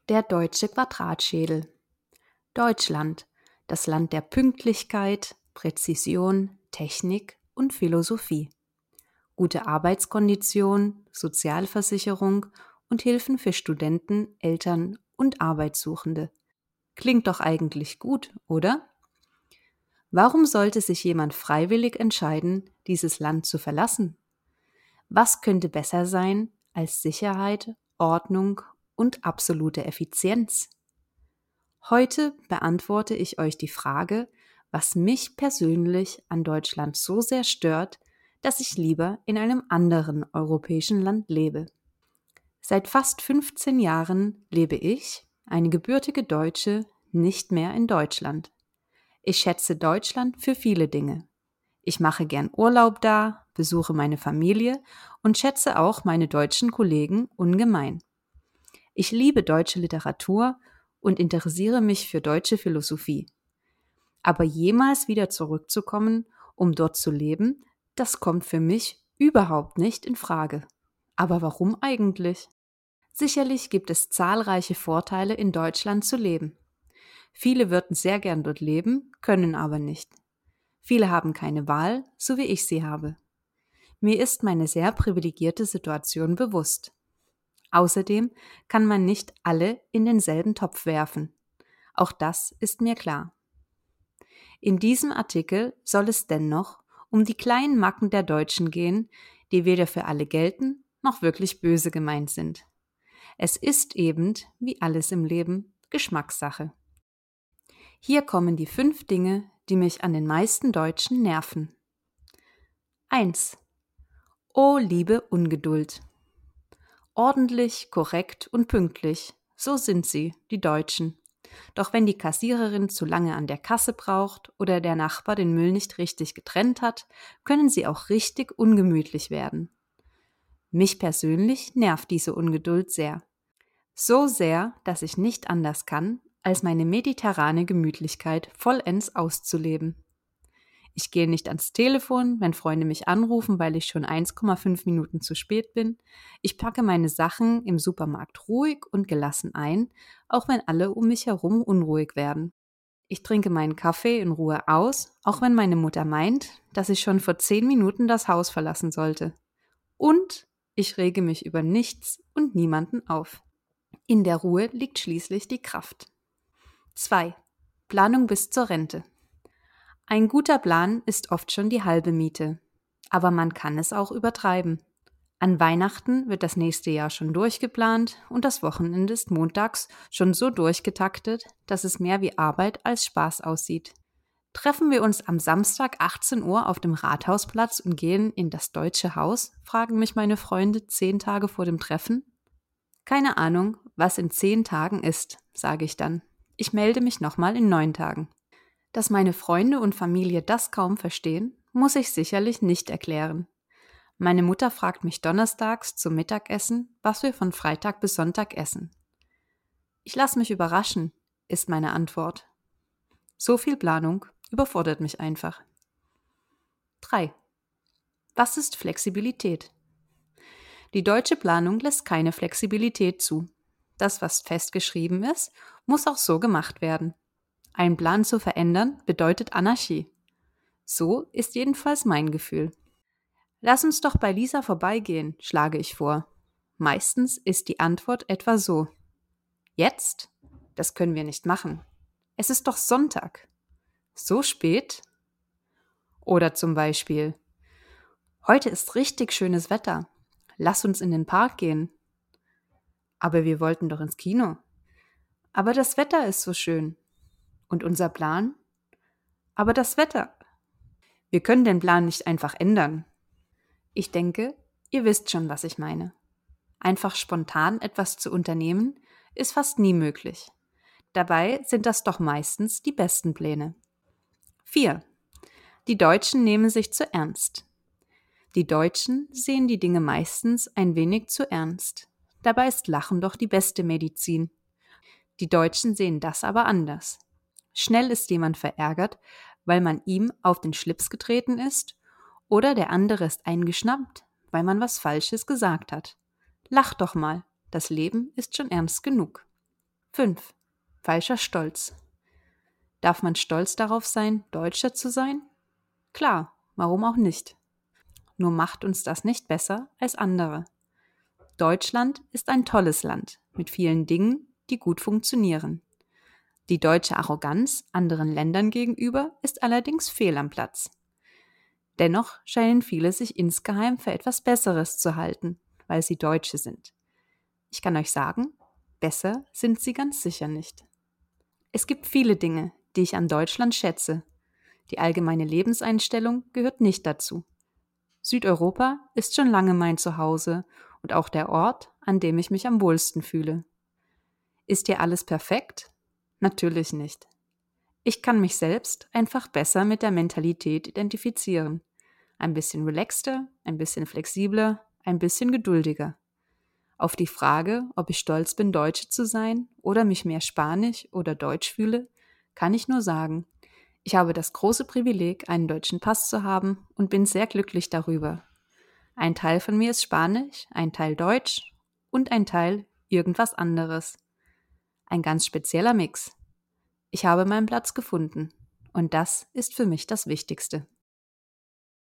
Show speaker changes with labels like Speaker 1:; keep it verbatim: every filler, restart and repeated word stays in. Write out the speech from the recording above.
Speaker 1: Der deutsche Quadratschädel. Deutschland, das Land der Pünktlichkeit, Präzision, Technik und Philosophie. Gute Arbeitskonditionen, Sozialversicherung und Hilfen für Studenten, Eltern und Arbeitssuchende. Klingt doch eigentlich gut, oder? Warum sollte sich jemand freiwillig entscheiden, dieses Land zu verlassen? Was könnte besser sein als Sicherheit, Ordnung und absolute Effizienz? Heute beantworte ich euch die Frage, was mich persönlich an Deutschland so sehr stört, dass ich lieber in einem anderen europäischen Land lebe. Seit fast fünfzehn Jahren lebe ich, eine gebürtige Deutsche, nicht mehr in Deutschland. Ich schätze Deutschland für viele Dinge. Ich mache gern Urlaub da, besuche meine Familie und schätze auch meine deutschen Kollegen ungemein. Ich liebe deutsche Literatur und interessiere mich für deutsche Philosophie. Aber jemals wieder zurückzukommen, um dort zu leben, das kommt für mich überhaupt nicht in Frage. Aber warum eigentlich? Sicherlich gibt es zahlreiche Vorteile, in Deutschland zu leben. Viele würden sehr gern dort leben, können aber nicht. Viele haben keine Wahl, so wie ich sie habe. Mir ist meine sehr privilegierte Situation bewusst. Außerdem kann man nicht alle in denselben Topf werfen. Auch das ist mir klar. In diesem Artikel soll es dennoch um die kleinen Macken der Deutschen gehen, die weder für alle gelten, noch wirklich böse gemeint sind. Es ist eben, wie alles im Leben, Geschmackssache. Hier kommen die fünf Dinge, die mich an den meisten Deutschen nerven. eins. Oh, liebe Ungeduld. Ordentlich, korrekt und pünktlich, so sind sie, die Deutschen. Doch wenn die Kassiererin zu lange an der Kasse braucht oder der Nachbar den Müll nicht richtig getrennt hat, können sie auch richtig ungemütlich werden. Mich persönlich nervt diese Ungeduld sehr. So sehr, dass ich nicht anders kann, als meine mediterrane Gemütlichkeit vollends auszuleben. Ich gehe nicht ans Telefon, wenn Freunde mich anrufen, weil ich schon eins Komma fünf Minuten zu spät bin. Ich packe meine Sachen im Supermarkt ruhig und gelassen ein, auch wenn alle um mich herum unruhig werden. Ich trinke meinen Kaffee in Ruhe aus, auch wenn meine Mutter meint, dass ich schon vor zehn Minuten das Haus verlassen sollte. Und ich rege mich über nichts und niemanden auf. In der Ruhe liegt schließlich die Kraft. zwei. Planung bis zur Rente. Ein guter Plan ist oft schon die halbe Miete, aber man kann es auch übertreiben. An Weihnachten wird das nächste Jahr schon durchgeplant und das Wochenende ist montags schon so durchgetaktet, dass es mehr wie Arbeit als Spaß aussieht. Treffen wir uns am Samstag achtzehn Uhr auf dem Rathausplatz und gehen in das Deutsche Haus, fragen mich meine Freunde zehn Tage vor dem Treffen. Keine Ahnung, was in zehn Tagen ist, sage ich dann. Ich melde mich nochmal in neun Tagen. Dass meine Freunde und Familie das kaum verstehen, muss ich sicherlich nicht erklären. Meine Mutter fragt mich donnerstags zum Mittagessen, was wir von Freitag bis Sonntag essen. Ich lasse mich überraschen, ist meine Antwort. So viel Planung überfordert mich einfach. drei. Was ist Flexibilität? Die deutsche Planung lässt keine Flexibilität zu. Das, was festgeschrieben ist, muss auch so gemacht werden. Einen Plan zu verändern bedeutet Anarchie. So ist jedenfalls mein Gefühl. Lass uns doch bei Lisa vorbeigehen, schlage ich vor. Meistens ist die Antwort etwa so. Jetzt? Das können wir nicht machen. Es ist doch Sonntag. So spät? Oder zum Beispiel, heute ist richtig schönes Wetter. Lass uns in den Park gehen. Aber wir wollten doch ins Kino. Aber das Wetter ist so schön. Und unser Plan? Aber das Wetter. Wir können den Plan nicht einfach ändern. Ich denke, ihr wisst schon, was ich meine. Einfach spontan etwas zu unternehmen, ist fast nie möglich. Dabei sind das doch meistens die besten Pläne. vier. Die Deutschen nehmen sich zu ernst. Die Deutschen sehen die Dinge meistens ein wenig zu ernst. Dabei ist Lachen doch die beste Medizin. Die Deutschen sehen das aber anders. Schnell ist jemand verärgert, weil man ihm auf den Schlips getreten ist, oder der andere ist eingeschnappt, weil man was Falsches gesagt hat. Lach doch mal, das Leben ist schon ernst genug. fünf. Falscher Stolz. Darf man stolz darauf sein, Deutscher zu sein? Klar, warum auch nicht? Nur macht uns das nicht besser als andere. Deutschland ist ein tolles Land mit vielen Dingen, die gut funktionieren. Die deutsche Arroganz anderen Ländern gegenüber ist allerdings fehl am Platz. Dennoch scheinen viele sich insgeheim für etwas Besseres zu halten, weil sie Deutsche sind. Ich kann euch sagen, besser sind sie ganz sicher nicht. Es gibt viele Dinge, die ich an Deutschland schätze. Die allgemeine Lebenseinstellung gehört nicht dazu. Südeuropa ist schon lange mein Zuhause und auch der Ort, an dem ich mich am wohlsten fühle. Ist hier alles perfekt? Natürlich nicht. Ich kann mich selbst einfach besser mit der Mentalität identifizieren. Ein bisschen relaxter, ein bisschen flexibler, ein bisschen geduldiger. Auf die Frage, ob ich stolz bin, Deutsche zu sein oder mich mehr Spanisch oder Deutsch fühle, kann ich nur sagen, ich habe das große Privileg, einen deutschen Pass zu haben und bin sehr glücklich darüber. Ein Teil von mir ist Spanisch, ein Teil Deutsch und ein Teil irgendwas anderes. Ein ganz spezieller Mix. Ich habe meinen Platz gefunden und das ist für mich das Wichtigste.